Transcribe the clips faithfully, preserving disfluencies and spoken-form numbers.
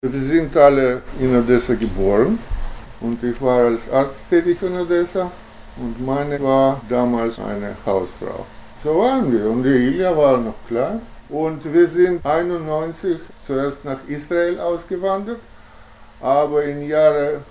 Wir sind alle in Odessa geboren und ich war als Arzt tätig in Odessa und meine war damals eine Hausfrau. So waren wir und die Ilja war noch klein und wir sind einundneunzig zuerst nach Israel ausgewandert, aber im Jahre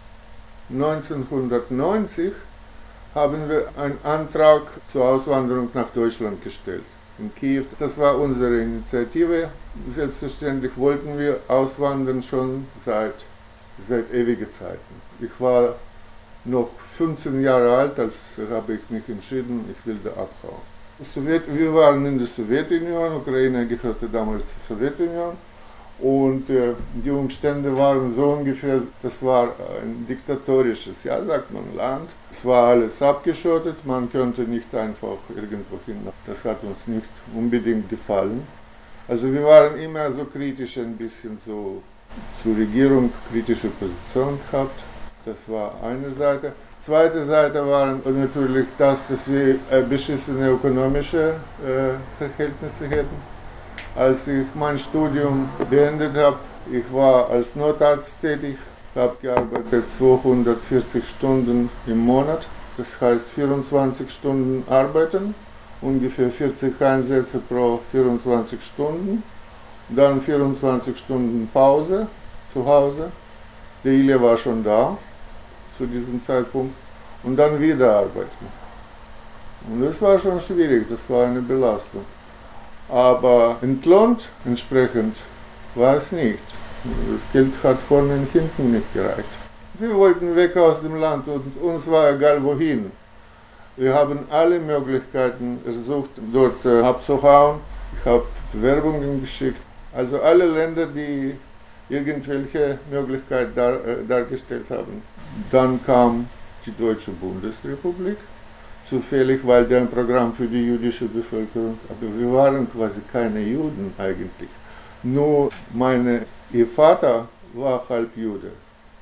neunzehnhundertneunzig haben wir einen Antrag zur Auswanderung nach Deutschland gestellt. In Kiew. Das war unsere Initiative. Selbstverständlich wollten wir auswandern schon seit, seit ewigen Zeiten. Ich war noch fünfzehn Jahre alt, als habe ich mich entschieden, ich will da abhauen. Sowjet, wir waren in der Sowjetunion, Ukraine gehörte damals zur Sowjetunion und äh, die Umstände waren so ungefähr, das war ein diktatorisches, ja, sagt man, Land. Es war alles abgeschottet, man konnte nicht einfach irgendwo hin. Das hat uns nicht unbedingt gefallen. Also wir waren immer so kritisch, ein bisschen so zur Regierung, kritische Position gehabt. Das war eine Seite. Zweite Seite war natürlich das, dass wir äh, beschissene ökonomische äh, Verhältnisse hätten. Als ich mein Studium beendet habe, ich war als Notarzt tätig, habe gearbeitet zweihundertvierzig Stunden im Monat, das heißt vierundzwanzig Stunden arbeiten, ungefähr vierzig Einsätze pro vierundzwanzig Stunden, dann vierundzwanzig Stunden Pause zu Hause. Der Ilja war schon da zu diesem Zeitpunkt und dann wieder arbeiten. Und das war schon schwierig, das war eine Belastung. Aber entlohnt entsprechend war es nicht. Das Geld hat vorne und hinten nicht gereicht. Wir wollten weg aus dem Land und uns war egal wohin. Wir haben alle Möglichkeiten versucht, dort äh, abzuhauen. Ich habe Bewerbungen geschickt. Also alle Länder, die irgendwelche Möglichkeit dar, äh, dargestellt haben. Dann kam die Deutsche Bundesrepublik. Zufällig, weil der ein Programm für die jüdische Bevölkerung, aber wir waren quasi keine Juden eigentlich. Nur meine, ihr Vater war halb Jude.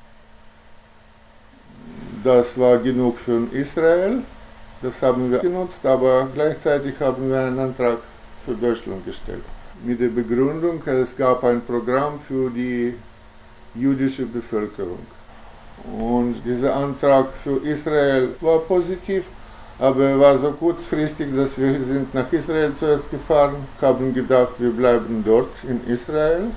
Das war genug für Israel, das haben wir genutzt, aber gleichzeitig haben wir einen Antrag für Deutschland gestellt. Mit der Begründung, es gab ein Programm für die jüdische Bevölkerung. Und dieser Antrag für Israel war positiv. Aber er war so kurzfristig, dass wir sind nach Israel zuerst gefahren, haben gedacht, wir bleiben dort in Israel.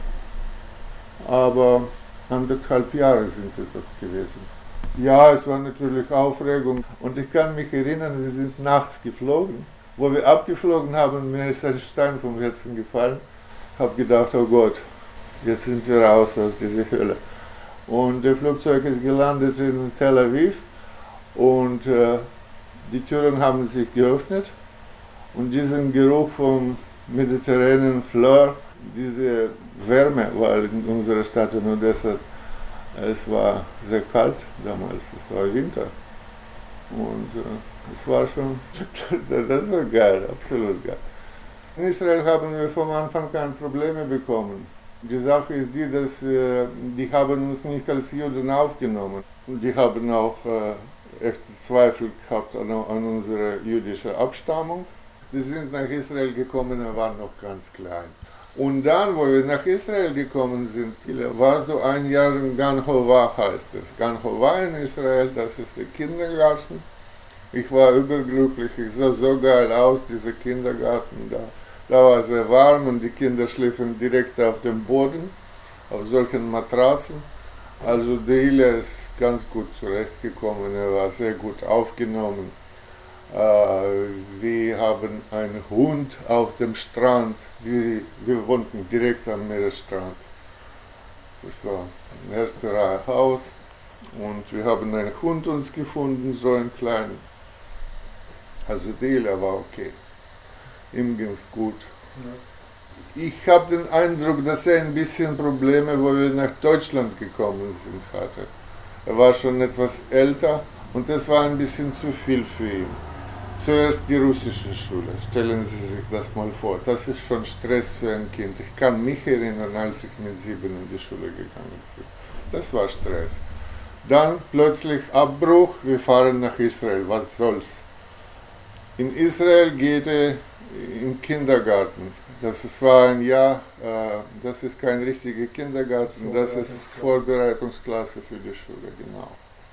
Aber anderthalb Jahre sind wir dort gewesen. Ja, es war natürlich Aufregung. Und ich kann mich erinnern, wir sind nachts geflogen. Wo wir abgeflogen haben, mir ist ein Stein vom Herzen gefallen. Ich habe gedacht, oh Gott, jetzt sind wir raus aus dieser Hölle. Und das Flugzeug ist gelandet in Tel Aviv. Und äh, die Türen haben sich geöffnet und diesen Geruch vom mediterranen Fleur, diese Wärme, weil in unserer Stadt in Odessa, es war sehr kalt damals, es war Winter und äh, es war schon, das war geil, absolut geil. In Israel haben wir vom Anfang an Probleme bekommen. Die Sache ist die, dass äh, die haben uns nicht als Juden aufgenommen und die haben auch äh, echte Zweifel gehabt an, an unsere jüdische Abstammung. Wir sind nach Israel gekommen, wir waren noch ganz klein. Und dann, wo wir nach Israel gekommen sind, warst du ein Jahr in Gan Hova, heißt es. Gan Hova in Israel, das ist der Kindergarten. Ich war überglücklich, ich sah so geil aus, dieser Kindergarten da. Da war sehr warm und die Kinder schliefen direkt auf dem Boden, auf solchen Matratzen. Also der Ilja ist ganz gut zurechtgekommen, er war sehr gut aufgenommen. Äh, wir haben einen Hund auf dem Strand, wir, wir wohnten direkt am Meeresstrand. Das war ein erste Reihe Haus und wir haben einen Hund uns gefunden, so einen kleinen. Also der Ilja war okay, ihm ging es gut. Ja. Ich habe den Eindruck, dass er ein bisschen Probleme, wo wir nach Deutschland gekommen sind, hatte. Er war schon etwas älter und das war ein bisschen zu viel für ihn. Zuerst die russische Schule, stellen Sie sich das mal vor. Das ist schon Stress für ein Kind. Ich kann mich erinnern, als ich mit sieben in die Schule gegangen bin. Das war Stress. Dann plötzlich Abbruch, wir fahren nach Israel, was soll's? In Israel geht er im Kindergarten. Das ist, war ein Jahr, äh, das ist kein richtiger Kindergarten, das ist Vorbereitungsklasse für die Schule, genau.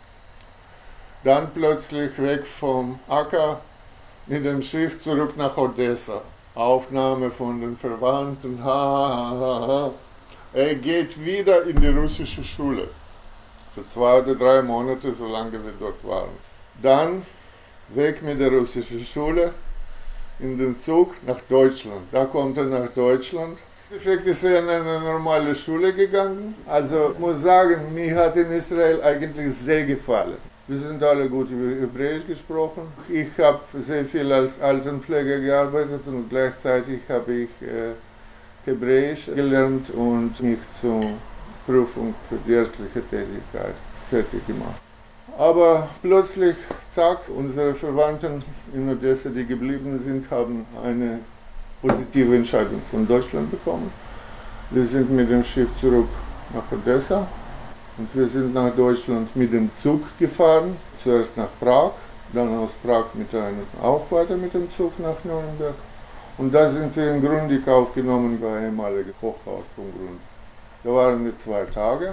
Dann plötzlich weg vom Acker mit dem Schiff zurück nach Odessa. Aufnahme von den Verwandten, ha, ha, ha, ha. Er geht wieder in die russische Schule. Für zwei oder drei Monate, solange wir dort waren. Dann weg mit der russischen Schule, in den Zug nach Deutschland. Da kommt er nach Deutschland. Vielleicht ist er in eine normale Schule gegangen. Also ich muss sagen, mir hat in Israel eigentlich sehr gefallen. Wir sind alle gut über Hebräisch gesprochen. Ich habe sehr viel als Altenpfleger gearbeitet und gleichzeitig habe ich äh, Hebräisch gelernt und mich zur Prüfung für die ärztliche Tätigkeit fertig gemacht. Aber plötzlich, zack, unsere Verwandten in Odessa, die geblieben sind, haben eine positive Entscheidung von Deutschland bekommen. Wir sind mit dem Schiff zurück nach Odessa und wir sind nach Deutschland mit dem Zug gefahren. Zuerst nach Prag, dann aus Prag mit einem, auch weiter mit dem Zug nach Nürnberg. Und da sind wir in Grundig aufgenommen bei einem ehemaligen Hochhaus von Grundig. Da waren wir zwei Tage.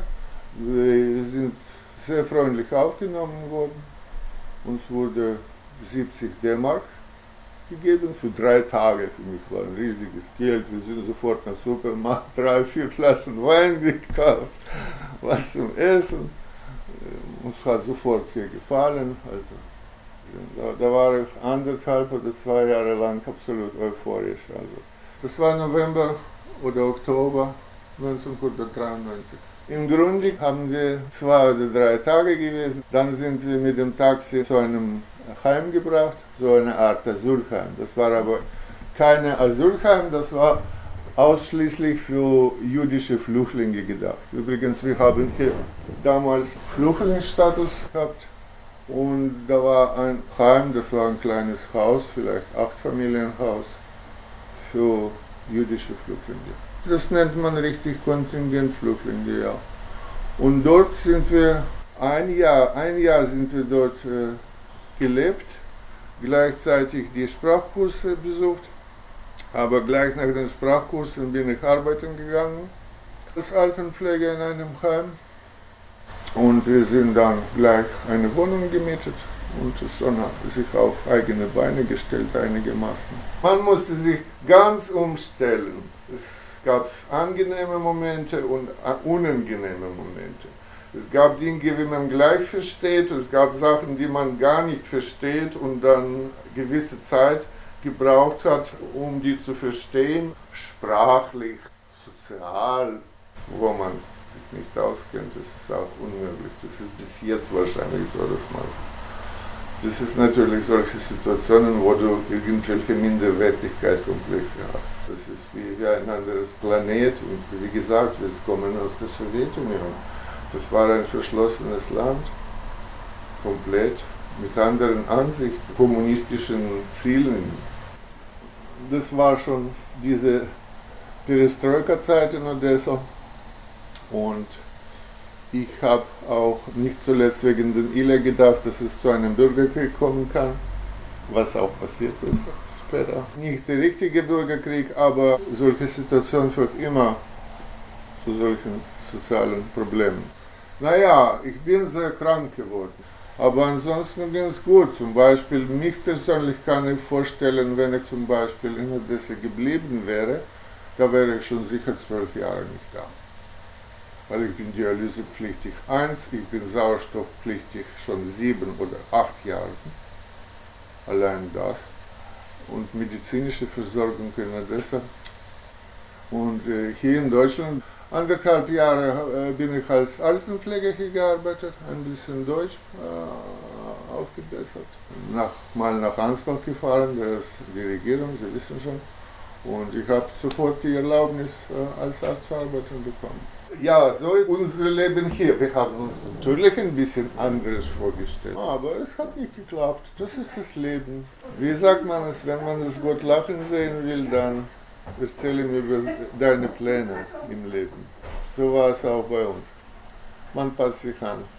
Wir sind sehr freundlich aufgenommen worden. Uns wurde siebzig D-Mark gegeben für drei Tage. Für mich war ein riesiges Geld. Wir sind sofort nach Supermarkt, drei, vier Flaschen Wein gekauft, was zum Essen. Uns hat sofort hier gefallen. Also, da, da war ich anderthalb oder zwei Jahre lang absolut euphorisch. Also, das war November oder Oktober neunzehnhundertdreiundneunzig. In Grundig haben wir zwei oder drei Tage gewesen. Dann sind wir mit dem Taxi zu einem Heim gebracht, so eine Art Asylheim. Das war aber keine Asylheim, das war ausschließlich für jüdische Flüchtlinge gedacht. Übrigens, wir haben hier damals Flüchtlingsstatus gehabt und da war ein Heim, das war ein kleines Haus, vielleicht acht Familienhaus für jüdische Flüchtlinge. Das nennt man richtig Kontingentflüchtlinge, ja. Und dort sind wir ein Jahr, ein Jahr sind wir dort äh, gelebt, gleichzeitig die Sprachkurse besucht, aber gleich nach den Sprachkursen bin ich arbeiten gegangen als Altenpfleger in einem Heim und wir sind dann gleich eine Wohnung gemietet und schon hat sich auf eigene Beine gestellt einigermaßen. Man musste sich ganz umstellen. Es gab angenehme Momente und unangenehme Momente. Es gab Dinge, die man gleich versteht, es gab Sachen, die man gar nicht versteht und dann gewisse Zeit gebraucht hat, um die zu verstehen. Sprachlich, sozial, wo man sich nicht auskennt, das ist auch unmöglich. Das ist bis jetzt wahrscheinlich so, dass man es. Das ist natürlich solche Situationen, wo du irgendwelche Minderwertigkeitskomplexe hast. Das ist wie, wie ein anderes Planet und wie gesagt, wir kommen aus der Sowjetunion. Das war ein verschlossenes Land, komplett mit anderen Ansichten, kommunistischen Zielen. Das war schon diese Perestroika-Zeit in Odessa und ich habe auch nicht zuletzt wegen den I L E gedacht, dass es zu einem Bürgerkrieg kommen kann, was auch passiert ist später. Nicht der richtige Bürgerkrieg, aber solche Situationen führt immer zu solchen sozialen Problemen. Naja, ich bin sehr krank geworden, aber ansonsten ging es gut. Zum Beispiel, mich persönlich kann ich vorstellen, wenn ich zum Beispiel in Odessa geblieben wäre, da wäre ich schon sicher zwölf Jahre nicht da. Weil ich bin dialysepflichtig eins, ich bin sauerstoffpflichtig schon sieben oder acht Jahre. Allein das. Und medizinische Versorgung in Odessa. Und äh, hier in Deutschland, anderthalb Jahre äh, bin ich als Altenpfleger hier gearbeitet, ein bisschen Deutsch äh, aufgebessert. Nach, mal nach Ansbach gefahren, das ist die Regierung, Sie wissen schon. Und ich habe sofort die Erlaubnis äh, als Arzt zu arbeiten bekommen. Ja, so ist unser Leben hier. Wir haben uns natürlich ein bisschen anderes vorgestellt, aber es hat nicht geklappt. Das ist das Leben. Wie sagt man es, wenn man es Gott lachen sehen will, dann erzähle mir über deine Pläne im Leben. So war es auch bei uns. Man passt sich an.